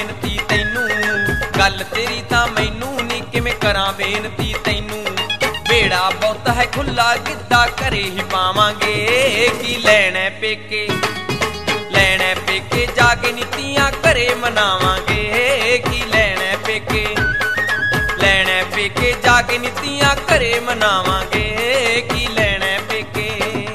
ਬੇਨਤੀ ਤੈਨੂੰ, ਗੱਲ ਤੇਰੀ ਤਾਂ ਮੈਨੂੰ ਨੀ ਕਿਵੇਂ ਕਰਾਂ ਬੇਨਤੀ ਤੈਨੂੰ। ਬੇੜਾ ਬਹੁਤ ਹੈ ਖੁੱਲਾ ਗਿੱਧਾ ਘਰੇ ਹੀ ਪਾਵਾਂਗੇ, ਕੀ ਲੈਣਾ ਪੇਕੇ ਲੈਣਾ ਪੇਕੇ ਜਾ ਕੇ ਨੀਤੀਆਂ ਘਰੇ ਮਨਾਵਾਂਗੇ। ਕੀ ਲੈਣਾ ਪੇਕੇ ਲੈਣਾ ਪੇਕੇ ਜਾ ਕੇ ਨੀਤੀਆਂ ਘਰੇ ਮਨਾਵਾਂਗੇ। ਕੀ ਲੈਣਾ ਪੇਕੇ।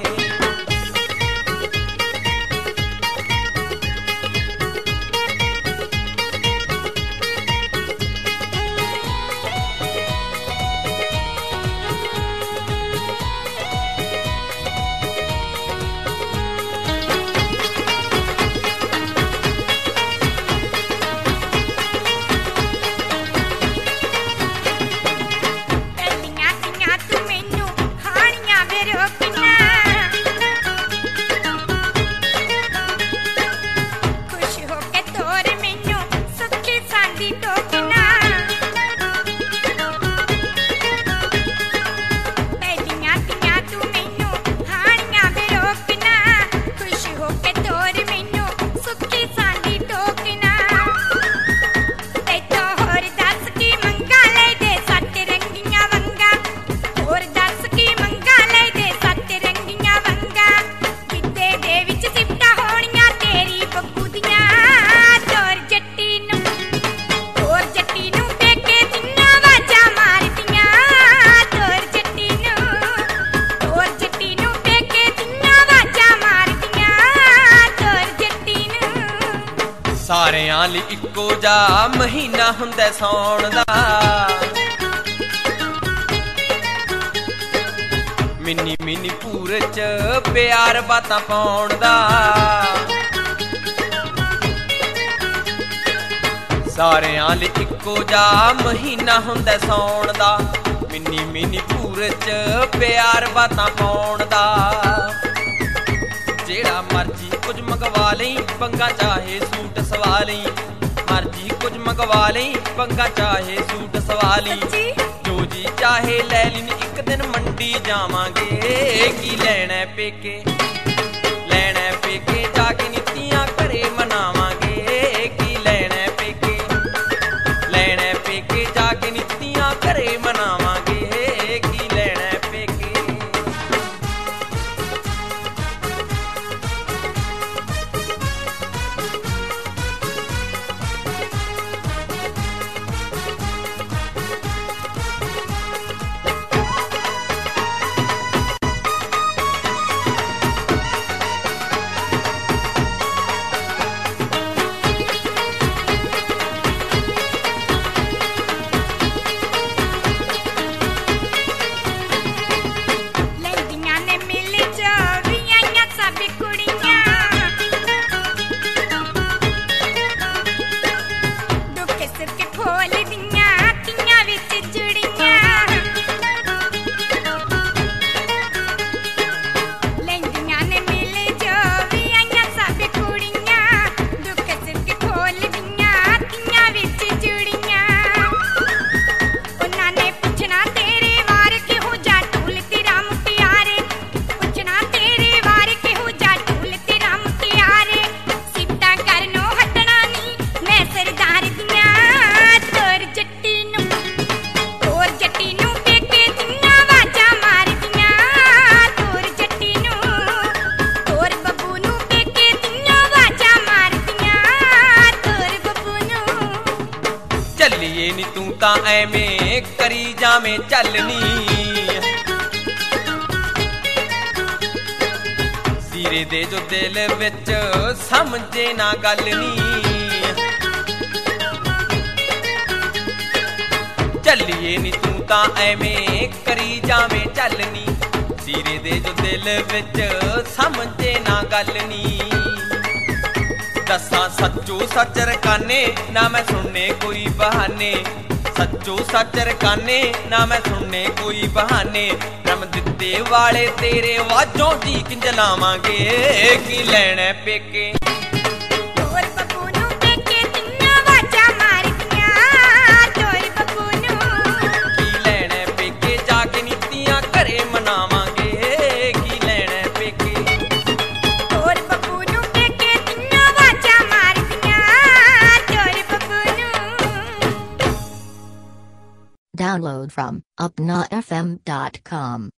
ਸਾਰਿਆਂ ਲਈ ਇੱਕੋ ਜਿਹਾ ਮਹੀਨਾ ਹੁੰਦਾ ਸੌਣ ਦਾ, ਮਿੰਨੀ ਮਿੰਨੀ ਪੂਰ ਚ ਪਿਆਰ ਬਾਤਾਂ ਪਾਉਣ ਦਾ। ਸਾਰਿਆਂ ਲਈ ਇੱਕੋ ਜਿਹਾ ਮਹੀਨਾ ਹੁੰਦਾ ਸੌਣ ਦਾ, ਮਿੰਨੀ ਮਿੰਨੀ ਪੂਰ ਚ ਪਿਆਰ ਬਾਤਾਂ ਪਾਉਣ ਦਾ। ਜਿਹੜਾ ਮਰਜੀ ਕੁਝ ਮੰਗਵਾ ਲਈ ਪੰਗਾ ਚਾਹੇ ਸੂਟ ਸਵਾ ਲਈ, ਮਰਜੀ ਕੁਝ ਮੰਗਵਾ ਲਈ ਪੰਗਾ ਚਾਹੇ ਸੂਟ ਸਵਾ ਲਈ। ਜੋ ਜੀ ਚਾਹੇ ਲੈ ਲਈ ਨੀ ਇੱਕ ਦਿਨ ਮੰਡੀ ਜਾਵਾਂਗੇ। ਕੀ ਲੈਣਾ ਪੇਕੇ ਲੈਣਾ ਪੇਕੇ ਜਾ ਕੇ ਨੀਤੀਆਂ ਘਰੇ ਮਨਾਵਾਂਗੇ। ਕੀ ਲੈਣਾ ਪੇਕੇ ਲੈਣਾ ਪੇਕੇ ਜਾ ਕੇ ਨੀਤੀਆਂ ਘਰੇ ਮਨਾਵਾਂਗੇ। ਕੀ ਲੈਣਾ ਪੇਕੇ। ਚੱਲੀਏ ਨੀ ਤੂੰ ਤਾਂ ਐਵੇਂ ਕਰੀ ਜਾਵੇਂ ਚੱਲਨੀ, ਸੀਰੇ ਦੇ ਜੋ ਦਿਲ ਵਿੱਚ ਸਮਝੇ ਨਾ ਗੱਲ ਨੀ। ਚੱਲੀਏ ਨੀ ਤੂੰ ਤਾਂ ਐਵੇਂ ਕਰੀ ਜਾਵੇਂ ਚੱਲਨੀ, ਸੀਰੇ ਦੇ ਜੋ ਦਿਲ ਵਿੱਚ ਸਮਝੇ ਨਾ ਗੱਲ ਨੀ। ਦੱਸਾਂ ਸੱਚੋ ਸੱਚ ਰਕਾਨੇ ਨਾ ਮੈਂ ਸੁਣਨੇ ਕੋਈ ਬਹਾਨੇ, ਸੱਚੋ ਸੱਚ ਰਕਾਨੇ ਨਾ ਮੈਂ ਸੁਣਨੇ ਕੋਈ ਬਹਾਨੇ। ਰਮ ਦਿੱਤੇ ਵਾਲੇ ਤੇਰੇ ਵਾਜੋਂ ਦੀ ਕਿੰਜ ਲਾਵਾਂਗੇ। ਕੀ ਲੈਣਾ ਪੇਕੇ ਘਰੇ ਮਨਾਵਾਂਗੇ। ਕੀ ਲੈਣਾ ਪੇਕੇ ਹੋਰ ਬੱਬੂ ਨੂੰ ਪੇਕੇ ਤਿੰਨਾਂ ਵਾਜਾਂ ਮਾਰਦੀਆਂ, ਚੋਰ ਬੱਬੂ Download from upnafm.com.